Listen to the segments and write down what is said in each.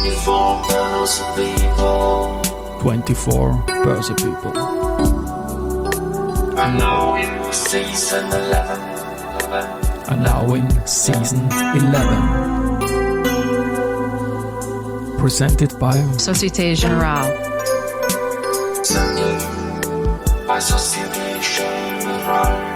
24 Börse People. 24 Börse People. And now in season 11. And now in season 11. Presented by Société Générale. Presented by Société Générale.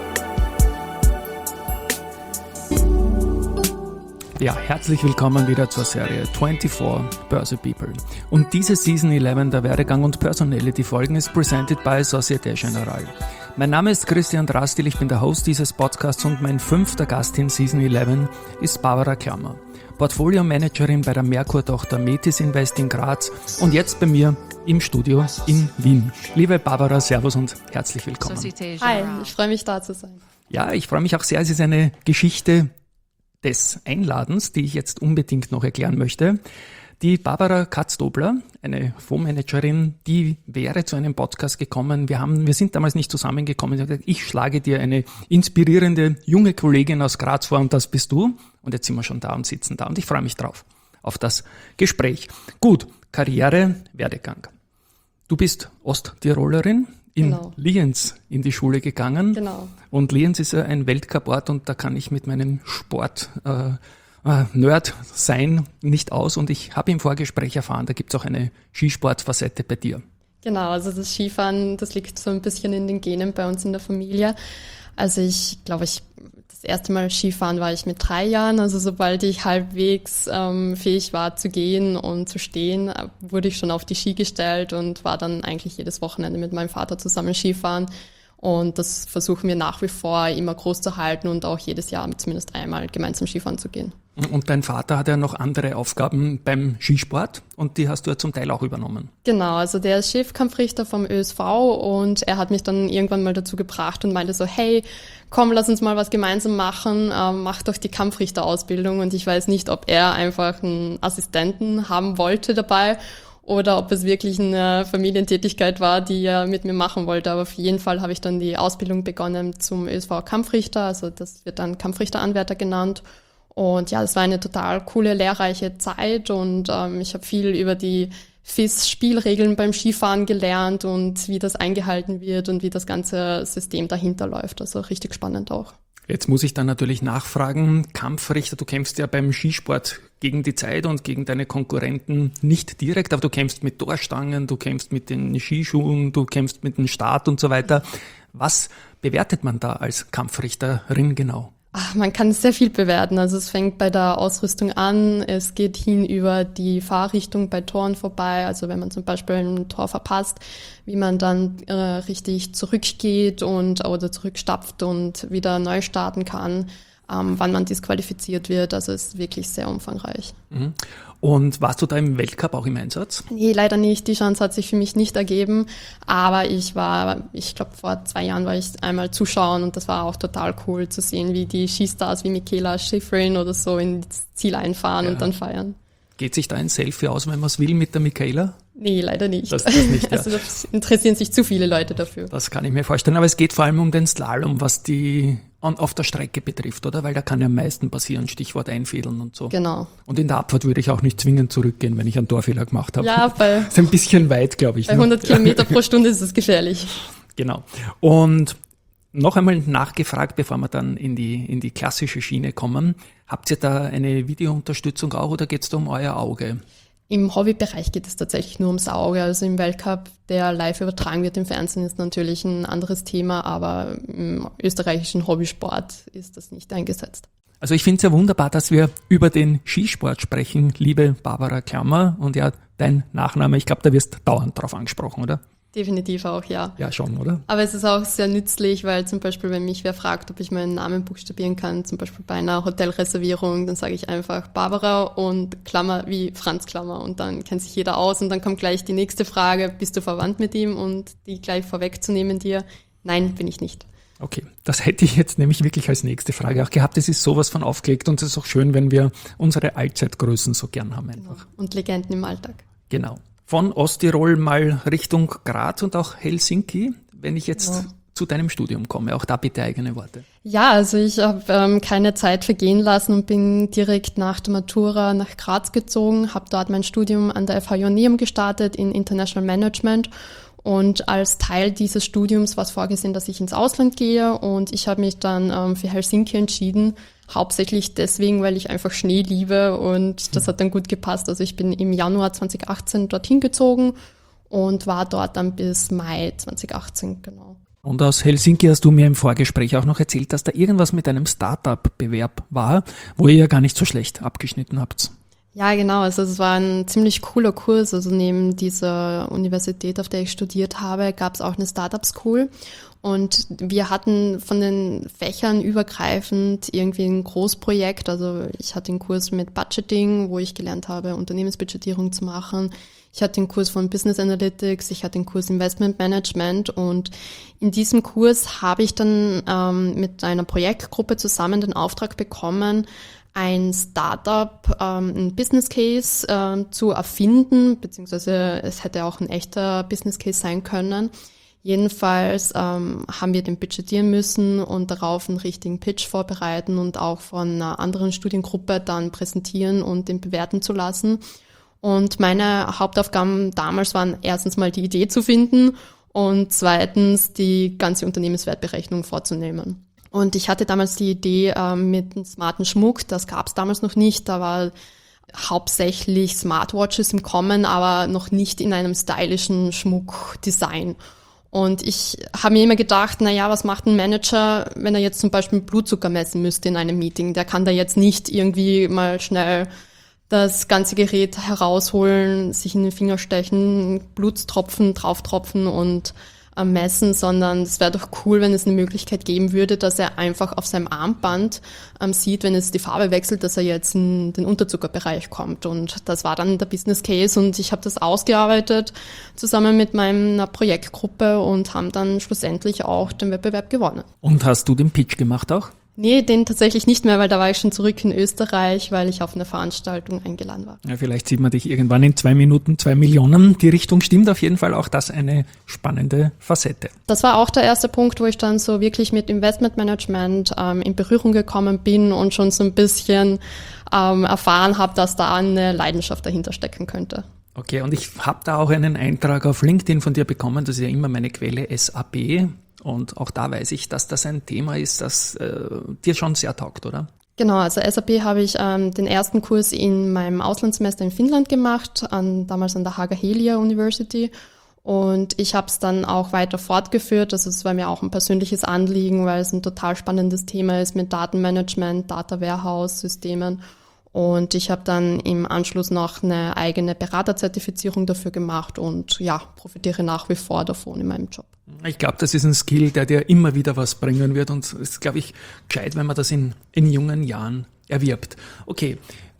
Ja, herzlich willkommen wieder zur Serie 24 Börse People. Und diese Season 11 der Werdegang und Personality Folgen ist presented by Société Générale. Mein Name ist Christian Drastil, ich bin der Host dieses Podcasts und mein 5. Gast in Season 11 ist Barbara Klammer, Portfolio-Managerin bei der Merkur-Tochter Metis Invest in Graz und jetzt bei mir im Studio in Wien. Liebe Barbara, Servus und herzlich willkommen. Hi, ich freue mich da zu sein. Ja, ich freue mich auch sehr, es ist eine Geschichte des Einladens, die ich jetzt unbedingt noch erklären möchte. Die Barbara Katz-Dobler, eine Fondsmanagerin, die wäre zu einem Podcast gekommen. Wir sind damals nicht zusammengekommen. Sie hat gesagt, ich schlage dir eine inspirierende junge Kollegin aus Graz vor und das bist du. Und jetzt sind wir schon da und sitzen da und ich freue mich drauf, auf das Gespräch. Gut, Karriere, Werdegang. Du bist Osttirolerin, in Lienz in die Schule gegangen. Genau. Und Lienz ist ja ein Weltcup-Ort und da kann ich mit meinem Sport Nerd sein nicht aus. Und ich habe im Vorgespräch erfahren, da gibt es auch eine Skisportfacette bei dir. Genau, also das Skifahren, das liegt so ein bisschen in den Genen bei uns in der Familie. Also ich glaube, das erste Mal Skifahren war ich mit 3 Jahren. Also sobald ich halbwegs fähig war zu gehen und zu stehen, wurde ich schon auf die Ski gestellt und war dann eigentlich jedes Wochenende mit meinem Vater zusammen Skifahren. Und das versuchen wir nach wie vor immer groß zu halten und auch jedes Jahr zumindest einmal gemeinsam Skifahren zu gehen. Und dein Vater hat ja noch andere Aufgaben beim Skisport und die hast du ja zum Teil auch übernommen. Genau, also der ist Chefkampfrichter vom ÖSV und er hat mich dann irgendwann mal dazu gebracht und meinte so, hey, komm, lass uns mal was gemeinsam machen, mach doch die Kampfrichterausbildung. Und ich weiß nicht, ob er einfach einen Assistenten haben wollte dabei oder ob es wirklich eine Familientätigkeit war, die er mit mir machen wollte. Aber auf jeden Fall habe ich dann die Ausbildung begonnen zum ÖSV-Kampfrichter, also das wird dann Kampfrichteranwärter genannt. Und ja, das war eine total coole, lehrreiche Zeit und ich habe viel über die FIS-Spielregeln beim Skifahren gelernt und wie das eingehalten wird und wie das ganze System dahinter läuft. Also richtig spannend auch. Jetzt muss ich dann natürlich nachfragen, Kampfrichter, du kämpfst ja beim Skisport gegen die Zeit und gegen deine Konkurrenten nicht direkt, aber du kämpfst mit Torstangen, du kämpfst mit den Skischuhen, du kämpfst mit dem Start und so weiter. Was bewertet man da als Kampfrichterin genau? Man kann sehr viel bewerten. Also es fängt bei der Ausrüstung an, es geht hin über die Fahrrichtung bei Toren vorbei. Also wenn man zum Beispiel ein Tor verpasst, wie man dann richtig zurückgeht oder zurückstapft und wieder neu starten kann, wann man disqualifiziert wird. Also es ist wirklich sehr umfangreich. Mhm. Und warst du da im Weltcup auch im Einsatz? Nee, leider nicht. Die Chance hat sich für mich nicht ergeben. Aber ich glaube, vor 2 Jahren war ich einmal zuschauen und das war auch total cool zu sehen, wie die Skistars wie Michaela Schifrin oder so ins Ziel einfahren und dann feiern. Geht sich da ein Selfie aus, wenn man es will, mit der Michaela? Nee, leider nicht. Das nicht, ja. Also da interessieren sich zu viele Leute dafür. Das kann ich mir vorstellen. Aber es geht vor allem um den Slalom, was die auf der Strecke betrifft, oder? Weil da kann ja am meisten passieren, Stichwort einfädeln und so. Genau. Und in der Abfahrt würde ich auch nicht zwingend zurückgehen, wenn ich einen Torfehler gemacht habe. Ja, das ist ein bisschen weit, glaube ich. Bei 100 Kilometer pro Stunde ist es gefährlich. Genau. Und noch einmal nachgefragt, bevor wir dann in die klassische Schiene kommen. Habt ihr da eine Videounterstützung auch oder geht es da um euer Auge? Im Hobbybereich geht es tatsächlich nur ums Auge. Also im Weltcup, der live übertragen wird im Fernsehen, ist natürlich ein anderes Thema, aber im österreichischen Hobbysport ist das nicht eingesetzt. Also ich finde es ja wunderbar, dass wir über den Skisport sprechen, liebe Barbara Klammer. Und ja, dein Nachname, ich glaube, da wirst dauernd drauf angesprochen, oder? Definitiv auch, ja. Ja, schon, oder? Aber es ist auch sehr nützlich, weil zum Beispiel, wenn mich wer fragt, ob ich meinen Namen buchstabieren kann, zum Beispiel bei einer Hotelreservierung, dann sage ich einfach Barbara und Klammer wie Franz Klammer und dann kennt sich jeder aus und dann kommt gleich die nächste Frage, bist du verwandt mit ihm? Und die gleich vorwegzunehmen dir, nein, bin ich nicht. Okay, das hätte ich jetzt nämlich wirklich als nächste Frage auch gehabt. Es ist sowas von aufgelegt und es ist auch schön, wenn wir unsere Allzeitgrößen so gern haben einfach. Genau. Und Legenden im Alltag. Genau. Von Osttirol mal Richtung Graz und auch Helsinki. Wenn ich jetzt zu deinem Studium komme. Auch da bitte eigene Worte. Ja, also ich habe keine Zeit vergehen lassen und bin direkt nach der Matura nach Graz gezogen, habe dort mein Studium an der FH Joanneum gestartet in International Management. Und als Teil dieses Studiums war es vorgesehen, dass ich ins Ausland gehe, und ich habe mich dann für Helsinki entschieden, hauptsächlich deswegen, weil ich einfach Schnee liebe, und das hat dann gut gepasst. Also ich bin im Januar 2018 dorthin gezogen und war dort dann bis Mai 2018, genau. Und aus Helsinki hast du mir im Vorgespräch auch noch erzählt, dass da irgendwas mit einem Startup-Bewerb war, wo ihr ja gar nicht so schlecht abgeschnitten habt. Ja, genau. Also es war ein ziemlich cooler Kurs. Also neben dieser Universität, auf der ich studiert habe, gab es auch eine Startup School. Und wir hatten von den Fächern übergreifend irgendwie ein Großprojekt. Also ich hatte einen Kurs mit Budgeting, wo ich gelernt habe, Unternehmensbudgetierung zu machen. Ich hatte den Kurs von Business Analytics, ich hatte den Kurs Investment Management, und in diesem Kurs habe ich dann mit einer Projektgruppe zusammen den Auftrag bekommen, ein Startup, ein Business Case zu erfinden, beziehungsweise es hätte auch ein echter Business Case sein können. Jedenfalls haben wir den budgetieren müssen und darauf einen richtigen Pitch vorbereiten und auch von einer anderen Studiengruppe dann präsentieren und den bewerten zu lassen. Und meine Hauptaufgaben damals waren erstens mal die Idee zu finden und zweitens die ganze Unternehmenswertberechnung vorzunehmen. Und ich hatte damals die Idee mit einem smarten Schmuck, das gab es damals noch nicht, da war hauptsächlich Smartwatches im Kommen, aber noch nicht in einem stylischen Schmuckdesign. Und ich habe mir immer gedacht, was macht ein Manager, wenn er jetzt zum Beispiel Blutzucker messen müsste in einem Meeting? Der kann da jetzt nicht irgendwie mal schnell das ganze Gerät herausholen, sich in den Finger stechen, Blutstropfen drauftropfen und messen, sondern es wäre doch cool, wenn es eine Möglichkeit geben würde, dass er einfach auf seinem Armband sieht, wenn es die Farbe wechselt, dass er jetzt in den Unterzuckerbereich kommt. Und das war dann der Business Case, und ich habe das ausgearbeitet zusammen mit meiner Projektgruppe und haben dann schlussendlich auch den Wettbewerb gewonnen. Und hast du den Pitch gemacht auch? Nee, den tatsächlich nicht mehr, weil da war ich schon zurück in Österreich, weil ich auf eine Veranstaltung eingeladen war. Ja, vielleicht sieht man dich irgendwann in 2 Minuten, 2 Millionen. Die Richtung stimmt auf jeden Fall, auch das eine spannende Facette. Das war auch der erste Punkt, wo ich dann so wirklich mit Investmentmanagement in Berührung gekommen bin und schon so ein bisschen erfahren habe, dass da eine Leidenschaft dahinter stecken könnte. Okay, und ich habe da auch einen Eintrag auf LinkedIn von dir bekommen, das ist ja immer meine Quelle SAP. Und auch da weiß ich, dass das ein Thema ist, das dir schon sehr taugt, oder? Genau, also SAP habe ich den ersten Kurs in meinem Auslandssemester in Finnland gemacht, damals an der Haaga-Helia University. Und ich habe es dann auch weiter fortgeführt. Also es war mir auch ein persönliches Anliegen, weil es ein total spannendes Thema ist mit Datenmanagement, Data Warehouse Systemen. Und ich habe dann im Anschluss noch eine eigene Beraterzertifizierung dafür gemacht und profitiere nach wie vor davon in meinem Job. Ich glaube, das ist ein Skill, der dir immer wieder was bringen wird, und es ist, glaube ich, gescheit, wenn man das in jungen Jahren erwirbt. Okay,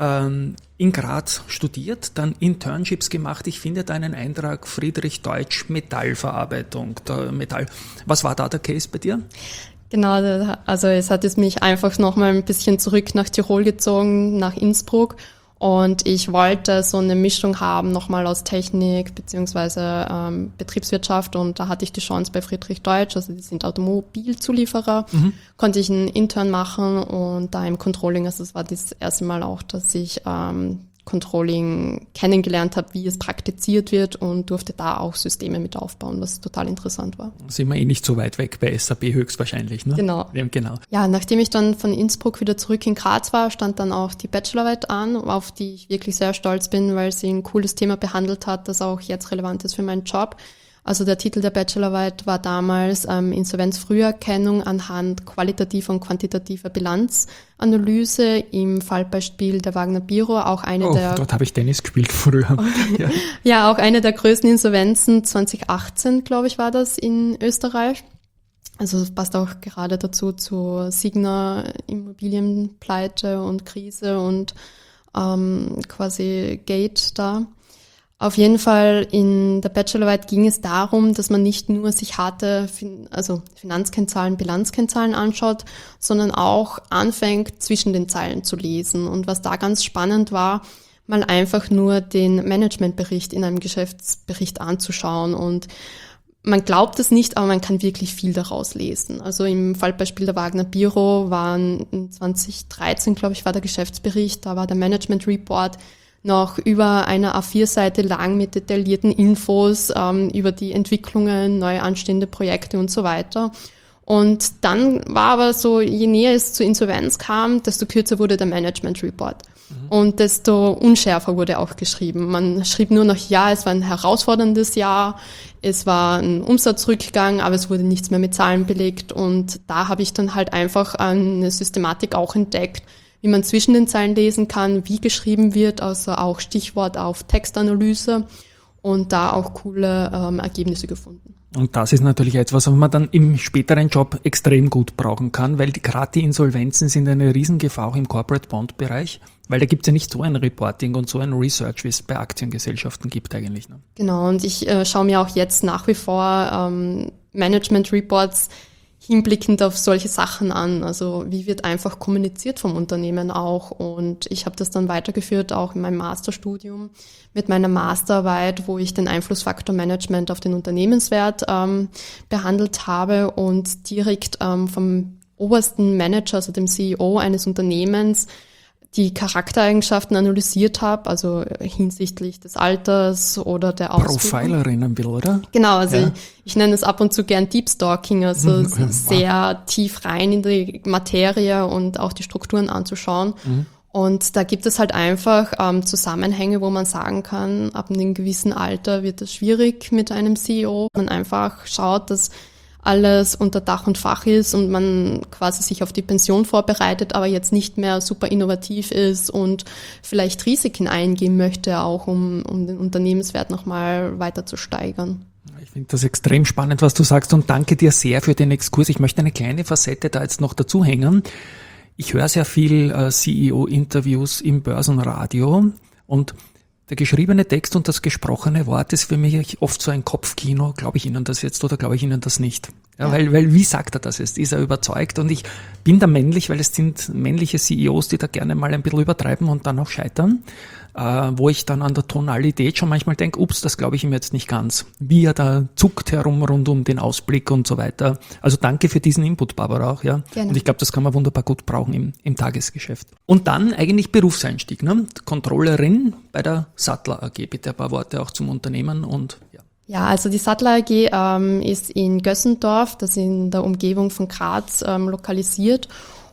in Graz studiert, dann Internships gemacht. Ich finde da einen Eintrag Friedrich Deutsch Metallverarbeitung. Metall. Was war da der Case bei dir? Genau, also es hat es mich einfach nochmal ein bisschen zurück nach Tirol gezogen, nach Innsbruck. Und ich wollte so eine Mischung haben, nochmal aus Technik beziehungsweise Betriebswirtschaft. Und da hatte ich die Chance bei Friedrich Deutsch, also die sind Automobilzulieferer, konnte ich einen Intern machen und da im Controlling, also es war das erste Mal auch, dass ich Controlling kennengelernt habe, wie es praktiziert wird, und durfte da auch Systeme mit aufbauen, was total interessant war. Sind wir nicht so weit weg bei SAP höchstwahrscheinlich, ne? Genau. Ja, genau. Ja, nachdem ich dann von Innsbruck wieder zurück in Graz war, stand dann auch die Bachelorarbeit an, auf die ich wirklich sehr stolz bin, weil sie ein cooles Thema behandelt hat, das auch jetzt relevant ist für meinen Job. Also der Titel der Bachelorarbeit war damals Insolvenzfrüherkennung anhand qualitativer und quantitativer Bilanzanalyse im Fallbeispiel der Wagner Biro, auch eine der... dort habe ich Tennis gespielt früher. Okay. Ja, auch eine der größten Insolvenzen 2018, glaube ich, war das in Österreich. Also das passt auch gerade dazu zu Signa Immobilienpleite und Krise und quasi Gate da. Auf jeden Fall in der Bachelorarbeit ging es darum, dass man nicht nur sich harte Finanzkennzahlen, Bilanzkennzahlen anschaut, sondern auch anfängt, zwischen den Zeilen zu lesen. Und was da ganz spannend war, mal einfach nur den Managementbericht in einem Geschäftsbericht anzuschauen. Und man glaubt es nicht, aber man kann wirklich viel daraus lesen. Also im Fallbeispiel der Wagner Biro waren in 2013, glaube ich, war der Geschäftsbericht, da war der Management Report noch über eine A4-Seite lang mit detaillierten Infos über die Entwicklungen, neu anstehende Projekte und so weiter. Und dann war aber so, je näher es zur Insolvenz kam, desto kürzer wurde der Management Report. Und desto unschärfer wurde auch geschrieben. Man schrieb nur noch, ja, es war ein herausforderndes Jahr, es war ein Umsatzrückgang, aber es wurde nichts mehr mit Zahlen belegt. Und da habe ich dann halt einfach eine Systematik auch entdeckt, wie man zwischen den Zeilen lesen kann, wie geschrieben wird, also auch Stichwort auf Textanalyse und da auch coole Ergebnisse gefunden. Und das ist natürlich etwas, was man dann im späteren Job extrem gut brauchen kann, weil gerade die Insolvenzen sind eine Riesengefahr auch im Corporate Bond Bereich, weil da gibt es ja nicht so ein Reporting und so ein Research, wie es bei Aktiengesellschaften gibt eigentlich. Ne? Genau, und ich schaue mir auch jetzt nach wie vor Management Reports hinblickend auf solche Sachen an. Also wie wird einfach kommuniziert vom Unternehmen auch. Und ich habe das dann weitergeführt, auch in meinem Masterstudium mit meiner Masterarbeit, wo ich den Einflussfaktor Management auf den Unternehmenswert behandelt habe und direkt vom obersten Manager, also dem CEO eines Unternehmens, die Charaktereigenschaften analysiert habe, also hinsichtlich des Alters oder der Ausbildung. Profilerin ein bisschen, oder? Genau, also ich nenne es ab und zu gern Deep Stalking, also sehr tief rein in die Materie und auch die Strukturen anzuschauen. Und da gibt es halt einfach Zusammenhänge, wo man sagen kann, ab einem gewissen Alter wird es schwierig mit einem CEO. Man einfach schaut, dass alles unter Dach und Fach ist und man quasi sich auf die Pension vorbereitet, aber jetzt nicht mehr super innovativ ist und vielleicht Risiken eingehen möchte, auch um den Unternehmenswert nochmal weiter zu steigern. Ich finde das extrem spannend, was du sagst, und danke dir sehr für den Exkurs. Ich möchte eine kleine Facette da jetzt noch dazu hängen. Ich höre sehr viel CEO-Interviews im Börsenradio und der geschriebene Text und das gesprochene Wort ist für mich oft so ein Kopfkino. Glaube ich Ihnen das jetzt oder glaube ich Ihnen das nicht? Ja, weil wie sagt er das jetzt? Ist er überzeugt? Und ich bin da männlich, weil es sind männliche CEOs, die da gerne mal ein bisschen übertreiben und dann auch scheitern, wo ich dann an der Tonalität schon manchmal denke, ups, das glaube ich ihm jetzt nicht ganz. Wie er da zuckt herum rund um den Ausblick und so weiter. Also danke für diesen Input, Barbara, auch. Ja. Gerne. Und ich glaube, das kann man wunderbar gut brauchen im Tagesgeschäft. Und dann eigentlich Berufseinstieg, ne? Controllerin bei der Sattler AG. Bitte ein paar Worte auch zum Unternehmen und ja. Ja, also die Sattler AG ist in Gössendorf, das ist in der Umgebung von Graz, lokalisiert.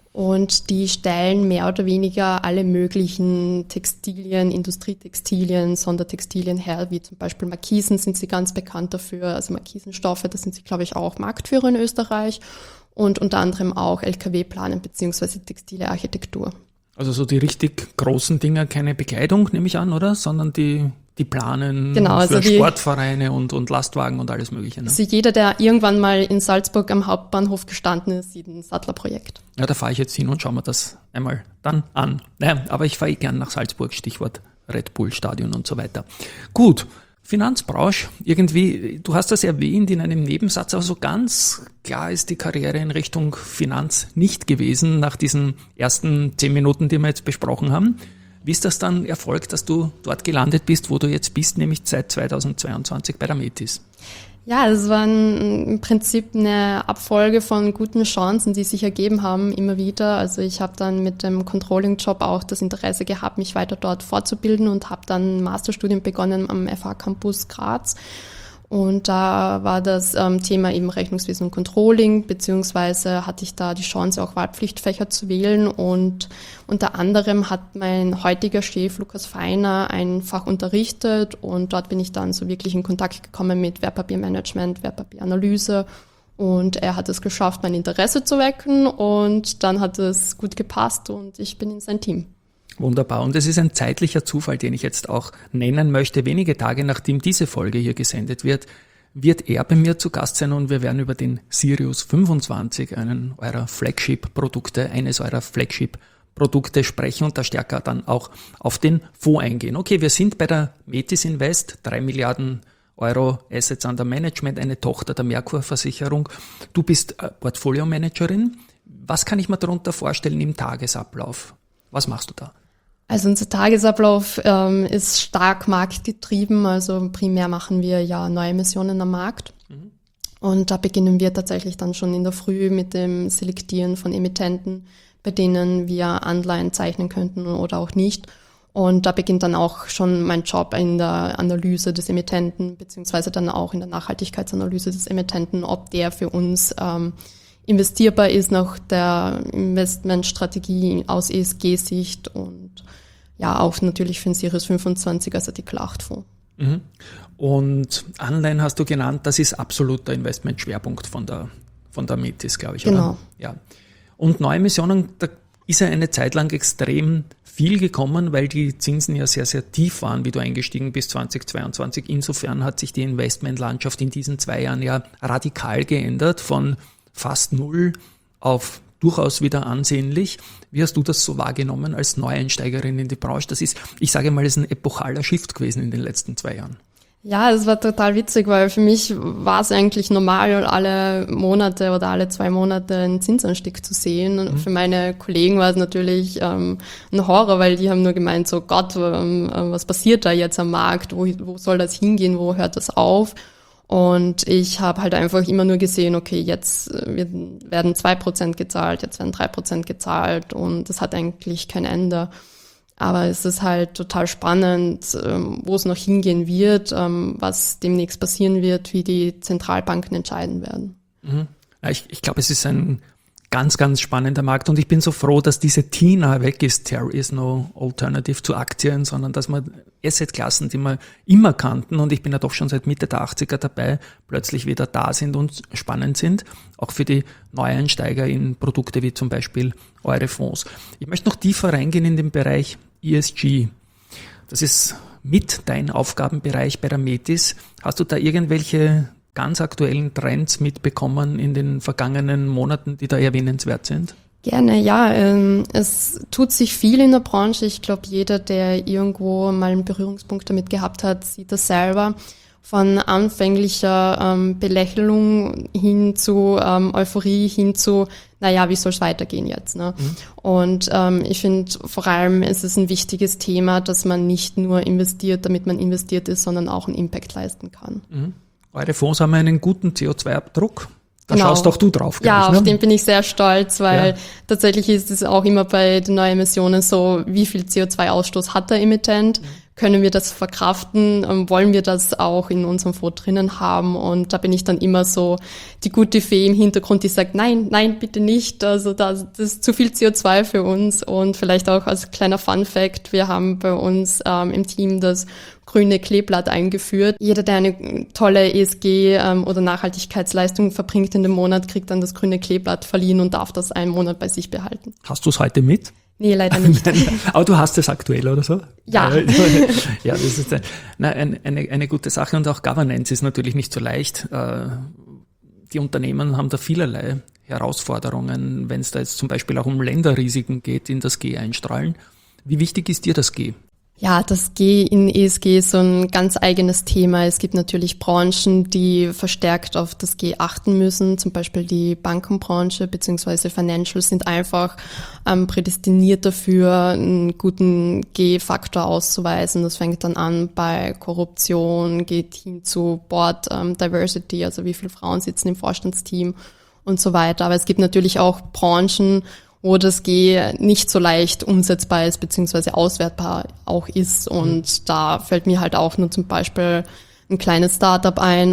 Und die stellen mehr oder weniger alle möglichen Textilien, Industrietextilien, Sondertextilien her, wie zum Beispiel Markisen sind sie ganz bekannt dafür, also Markisenstoffe, da sind sie, glaube ich, auch Marktführer in Österreich und unter anderem auch LKW-Planen beziehungsweise textile Architektur. Also so die richtig großen Dinger, keine Bekleidung, nehme ich an, oder? Sondern die planen genau, also für Sportvereine und Lastwagen und alles Mögliche. Ne? Also jeder, der irgendwann mal in Salzburg am Hauptbahnhof gestanden ist, sieht ein Sattler-Projekt. Ja, da fahre ich jetzt hin und schaue mir das einmal dann an. Naja, aber ich fahre gern nach Salzburg, Stichwort Red Bull Stadion und so weiter. Gut, Finanzbranche, irgendwie, du hast das erwähnt in einem Nebensatz, aber so ganz klar ist die Karriere in Richtung Finanz nicht gewesen nach diesen ersten 10 Minuten, die wir jetzt besprochen haben. Wie ist das dann erfolgt, dass du dort gelandet bist, wo du jetzt bist, nämlich seit 2022 bei der Metis? Ja, es war im Prinzip eine Abfolge von guten Chancen, die sich ergeben haben, immer wieder. Also ich habe dann mit dem Controlling-Job auch das Interesse gehabt, mich weiter dort fortzubilden und habe dann ein Masterstudium begonnen am FH Campus Graz. Und da war das Thema eben Rechnungswesen und Controlling, beziehungsweise hatte ich da die Chance, auch Wahlpflichtfächer zu wählen. Und unter anderem hat mein heutiger Chef Lukas Feiner ein Fach unterrichtet und dort bin ich dann so wirklich in Kontakt gekommen mit Wertpapiermanagement, Wertpapieranalyse. Und er hat es geschafft, mein Interesse zu wecken und dann hat es gut gepasst und ich bin in sein Team. Wunderbar. Und es ist ein zeitlicher Zufall, den ich jetzt auch nennen möchte. Wenige Tage nachdem diese Folge hier gesendet wird er bei mir zu Gast sein und wir werden über den Sirius 25, eines eurer Flagship-Produkte sprechen und da stärker dann auch auf den Fonds eingehen. Okay, wir sind bei der Metis Invest, 3 Milliarden Euro Assets under Management, eine Tochter der Merkur Versicherung. Du bist Portfolio-Managerin. Was kann ich mir darunter vorstellen im Tagesablauf? Was machst du da? Also unser Tagesablauf ist stark marktgetrieben, also primär machen wir ja neue Emissionen am Markt. Und da beginnen wir tatsächlich dann schon in der Früh mit dem Selektieren von Emittenten, bei denen wir Anleihen zeichnen könnten oder auch nicht. Und da beginnt dann auch schon mein Job in der Analyse des Emittenten, beziehungsweise dann auch in der Nachhaltigkeitsanalyse des Emittenten, ob der für uns investierbar ist nach der Investmentstrategie aus ESG-Sicht und ja auch natürlich für den Sirius 25 als Artikel 8 Fonds. Mhm. Und Anleihen hast du genannt, das ist absoluter Investmentschwerpunkt von der Metis, glaube ich. Genau. Oder? Ja. Und Neuemissionen, da ist ja eine Zeit lang extrem viel gekommen, weil die Zinsen ja sehr, sehr tief waren, wie du eingestiegen bist 2022. Insofern hat sich die Investmentlandschaft in diesen 2 Jahren ja radikal geändert, von fast 0 auf durchaus wieder ansehnlich. Wie hast du das so wahrgenommen als Neueinsteigerin in die Branche? Das ist, ich sage mal, das ist ein epochaler Shift gewesen in den letzten 2 Jahren. Ja, es war total witzig, weil für mich war es eigentlich normal, alle Monate oder alle 2 Monate einen Zinsanstieg zu sehen. Und für meine Kollegen war es natürlich ein Horror, weil die haben nur gemeint, so Gott, was passiert da jetzt am Markt? Wo soll das hingehen? Wo hört das auf? Und ich habe halt einfach immer nur gesehen, okay, jetzt werden 2% gezahlt, jetzt werden 3% gezahlt und das hat eigentlich kein Ende. Aber es ist halt total spannend, wo es noch hingehen wird, was demnächst passieren wird, wie die Zentralbanken entscheiden werden. Mhm. Ja, ich glaube, es ist ein ganz, ganz spannender Markt und ich bin so froh, dass diese TINA weg ist, There is no alternative zu Aktien, sondern dass man Assetklassen, die wir immer kannten und ich bin ja doch schon seit Mitte der 80er dabei, plötzlich wieder da sind und spannend sind, auch für die Neueinsteiger in Produkte wie zum Beispiel eure Fonds. Ich möchte noch tiefer reingehen in den Bereich ESG. Das ist mit dein Aufgabenbereich bei der Metis. Hast du da irgendwelche ganz aktuellen Trends mitbekommen in den vergangenen Monaten, die da erwähnenswert sind? Gerne, ja. Es tut sich viel in der Branche. Ich glaube, jeder, der irgendwo mal einen Berührungspunkt damit gehabt hat, sieht das selber. Von anfänglicher Belächelung hin zu Euphorie, hin zu, naja, wie soll es weitergehen jetzt? Ne? Und ich finde vor allem, es ist ein wichtiges Thema, dass man nicht nur investiert, damit man investiert ist, sondern auch einen Impact leisten kann. Mhm. Eure Fonds haben einen guten CO2-Abdruck. Da genau. Schaust auch du drauf. Ja, ich, ne? Auf den bin ich sehr stolz, weil tatsächlich ist es auch immer bei den Neuemissionen so, wie viel CO2-Ausstoß hat der Emittent? Können wir das verkraften? Wollen wir das auch in unserem Fonds drinnen haben? Und da bin ich dann immer so die gute Fee im Hintergrund, die sagt, nein, bitte nicht. Also das ist zu viel CO2 für uns. Und vielleicht auch als kleiner Fun-Fact, wir haben bei uns im Team das grüne Kleeblatt eingeführt. Jeder, der eine tolle ESG oder Nachhaltigkeitsleistung verbringt in dem Monat, kriegt dann das grüne Kleeblatt verliehen und darf das einen Monat bei sich behalten. Hast du es heute mit? Nee, leider nicht. Aber du hast es aktuell oder so? Ja. Ja, das ist eine gute Sache und auch Governance ist natürlich nicht so leicht. Die Unternehmen haben da vielerlei Herausforderungen, wenn es da jetzt zum Beispiel auch um Länderrisiken geht, die in das G einstrahlen. Wie wichtig ist dir das G? Ja, das G in ESG ist so ein ganz eigenes Thema. Es gibt natürlich Branchen, die verstärkt auf das G achten müssen. Zum Beispiel die Bankenbranche bzw. Financials sind einfach prädestiniert dafür, einen guten G-Faktor auszuweisen. Das fängt dann an bei Korruption, geht hin zu Board Diversity, also wie viele Frauen sitzen im Vorstandsteam und so weiter. Aber es gibt natürlich auch Branchen, wo das G nicht so leicht umsetzbar ist, beziehungsweise auswertbar auch ist. Und da fällt mir halt auch nur zum Beispiel ein kleines Startup ein,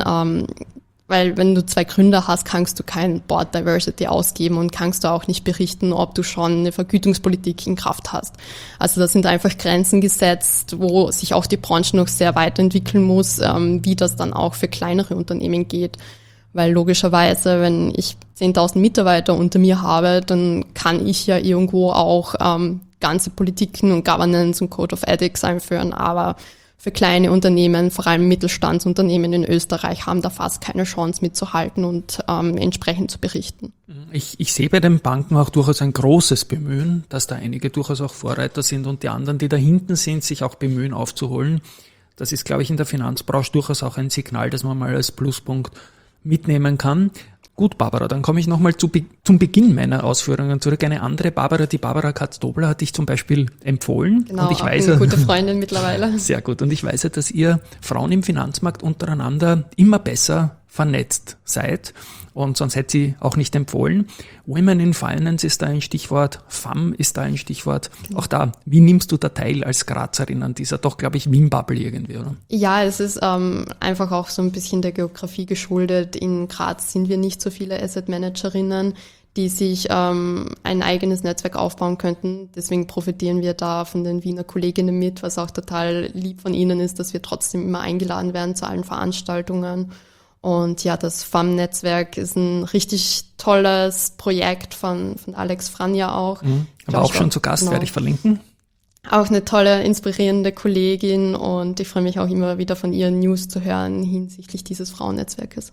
weil wenn du 2 Gründer hast, kannst du kein Board Diversity ausgeben und kannst du auch nicht berichten, ob du schon eine Vergütungspolitik in Kraft hast. Also da sind einfach Grenzen gesetzt, wo sich auch die Branche noch sehr weiterentwickeln muss, wie das dann auch für kleinere Unternehmen geht. Weil logischerweise, wenn ich 10.000 Mitarbeiter unter mir habe, dann kann ich ja irgendwo auch ganze Politiken und Governance und Code of Ethics einführen. Aber für kleine Unternehmen, vor allem Mittelstandsunternehmen in Österreich, haben da fast keine Chance mitzuhalten und entsprechend zu berichten. Ich sehe bei den Banken auch durchaus ein großes Bemühen, dass da einige durchaus auch Vorreiter sind und die anderen, die da hinten sind, sich auch bemühen aufzuholen. Das ist, glaube ich, in der Finanzbranche durchaus auch ein Signal, das man mal als Pluspunkt mitnehmen kann. Gut, Barbara, dann komme ich nochmal zum Beginn meiner Ausführungen zurück. Eine andere Barbara, die Barbara Katz-Dobler, hat dich zum Beispiel empfohlen. Genau, und ich auch weiß, eine gute Freundin mittlerweile. Sehr gut. Und ich weiß, dass ihr Frauen im Finanzmarkt untereinander immer besser vernetzt seid. Und sonst hätte sie auch nicht empfohlen. Women in Finance ist da ein Stichwort, FAM ist da ein Stichwort. Auch da, wie nimmst du da teil als Grazerin an dieser doch, glaube ich, Wien-Bubble irgendwie, oder? Ja, es ist einfach auch so ein bisschen der Geografie geschuldet. In Graz sind wir nicht so viele Asset-Managerinnen, die sich ein eigenes Netzwerk aufbauen könnten. Deswegen profitieren wir da von den Wiener Kolleginnen mit, was auch total lieb von ihnen ist, dass wir trotzdem immer eingeladen werden zu allen Veranstaltungen. Und ja, das FAM-Netzwerk ist ein richtig tolles Projekt von Alex Franja auch. Aber auch schon zu Gast, genau. Werde ich verlinken. Auch eine tolle, inspirierende Kollegin und ich freue mich auch immer wieder von ihren News zu hören hinsichtlich dieses Frauennetzwerkes.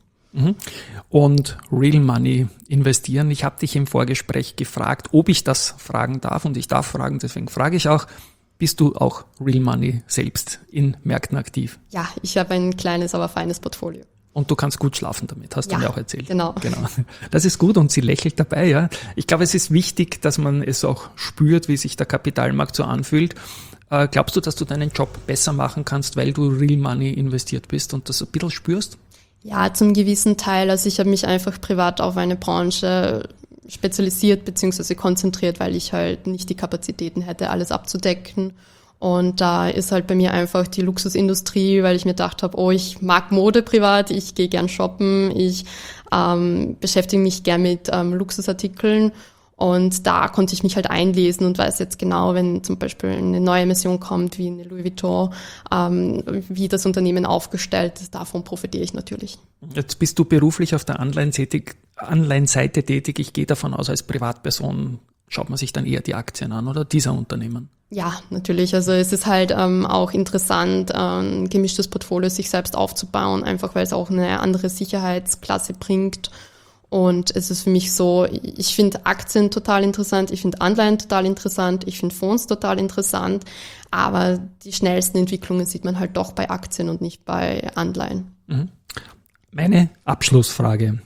Und Real Money investieren. Ich habe dich im Vorgespräch gefragt, ob ich das fragen darf und ich darf fragen, deswegen frage ich auch, bist du auch Real Money selbst in Märkten aktiv? Ja, ich habe ein kleines, aber feines Portfolio. Und du kannst gut schlafen damit, hast du mir auch erzählt. Genau. Das ist gut und sie lächelt dabei, ja. Ich glaube, es ist wichtig, dass man es auch spürt, wie sich der Kapitalmarkt so anfühlt. Glaubst du, dass du deinen Job besser machen kannst, weil du Real Money investiert bist und das ein bisschen spürst? Ja, zum gewissen Teil. Also ich habe mich einfach privat auf eine Branche spezialisiert bzw. konzentriert, weil ich halt nicht die Kapazitäten hätte, alles abzudecken. Und da ist halt bei mir einfach die Luxusindustrie, weil ich mir gedacht habe, oh, ich mag Mode privat, ich gehe gern shoppen, ich beschäftige mich gern mit Luxusartikeln. Und da konnte ich mich halt einlesen und weiß jetzt genau, wenn zum Beispiel eine neue Mission kommt, wie eine Louis Vuitton, wie das Unternehmen aufgestellt ist, davon profitiere ich natürlich. Jetzt bist du beruflich auf der Online-Seite tätig. Ich gehe davon aus, als Privatperson schaut man sich dann eher die Aktien an oder dieser Unternehmen? Ja, natürlich. Also es ist halt auch interessant, ein gemischtes Portfolio sich selbst aufzubauen, einfach weil es auch eine andere Sicherheitsklasse bringt. Und es ist für mich so, ich finde Aktien total interessant, ich finde Anleihen total interessant, ich finde Fonds total interessant, aber die schnellsten Entwicklungen sieht man halt doch bei Aktien und nicht bei Anleihen. Meine Abschlussfrage.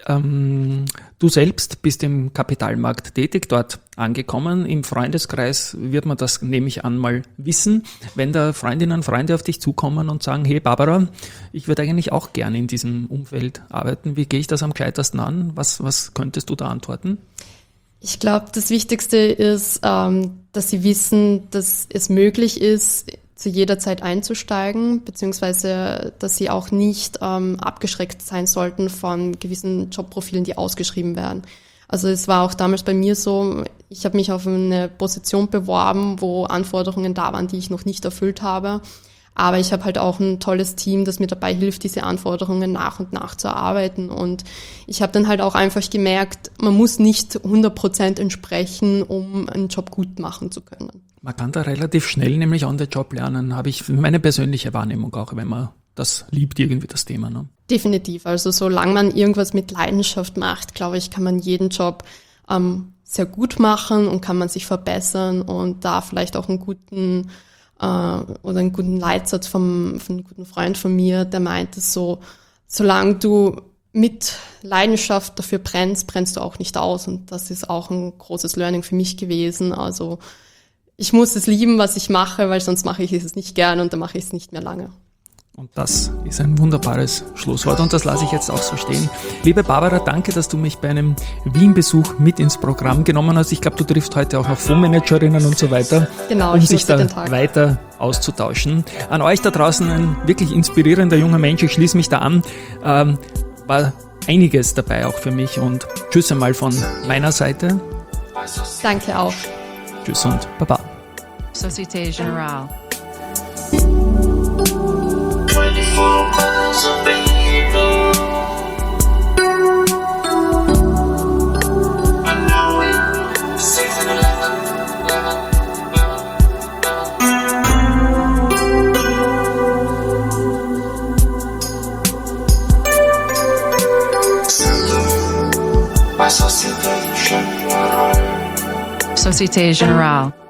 Du selbst bist im Kapitalmarkt tätig, dort angekommen. Im Freundeskreis wird man das, nehme ich an, mal wissen. Wenn da Freundinnen und Freunde auf dich zukommen und sagen, hey Barbara, ich würde eigentlich auch gerne in diesem Umfeld arbeiten. Wie gehe ich das am gescheitersten an? Was könntest du da antworten? Ich glaube, das Wichtigste ist, dass sie wissen, dass es möglich ist, zu jeder Zeit einzusteigen, beziehungsweise dass sie auch nicht abgeschreckt sein sollten von gewissen Jobprofilen, die ausgeschrieben werden. Also es war auch damals bei mir so, ich habe mich auf eine Position beworben, wo Anforderungen da waren, die ich noch nicht erfüllt habe. Aber ich habe halt auch ein tolles Team, das mir dabei hilft, diese Anforderungen nach und nach zu erarbeiten. Und ich habe dann halt auch einfach gemerkt, man muss nicht 100% entsprechen, um einen Job gut machen zu können. Man kann da relativ schnell nämlich on the job lernen, habe ich meine persönliche Wahrnehmung auch, wenn man das liebt, irgendwie das Thema. Ne? Definitiv. Also solange man irgendwas mit Leidenschaft macht, glaube ich, kann man jeden Job sehr gut machen und kann man sich verbessern und da vielleicht auch einen guten Leitsatz von einem guten Freund von mir, der meinte so, solange du mit Leidenschaft dafür brennst, brennst du auch nicht aus. Und das ist auch ein großes Learning für mich gewesen. Also ich muss es lieben, was ich mache, weil sonst mache ich es nicht gern und dann mache ich es nicht mehr lange. Und das ist ein wunderbares Schlusswort und das lasse ich jetzt auch so stehen. Liebe Barbara, danke, dass du mich bei einem Wien-Besuch mit ins Programm genommen hast. Ich glaube, du triffst heute auch noch Fondsmanagerinnen und so weiter, genau, um sich da weiter auszutauschen. An euch da draußen ein wirklich inspirierender junger Mensch, ich schließe mich da an. War einiges dabei auch für mich und tschüss einmal von meiner Seite. Danke auch. Tschüss und Baba. Société Générale. 24 miles of people. And now in season 11. By Société Générale. Société Générale.